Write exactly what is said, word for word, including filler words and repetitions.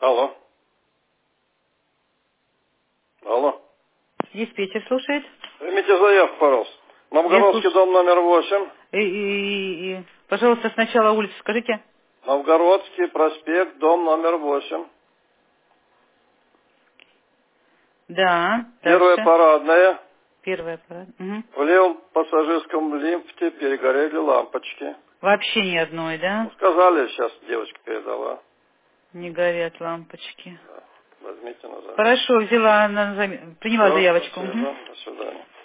Алло. Алло. Диспетчер слушает. Примите заявку, пожалуйста. Новгородский слуш- дом номер восемь. И, и- и- пожалуйста, сначала улицу скажите. Новгородский проспект, дом номер восемь. Да, Первая дальше. парадная. Первый аппарат. Мгм. В левом пассажирском лифте перегорели лампочки. Вообще ни одной, да? Ну, сказали, сейчас девочка передала. Не горят лампочки. Да. Возьмите на заметку. Хорошо, взяла на зам- приняла Все, заявочку. спасибо. Мгм. До свидания.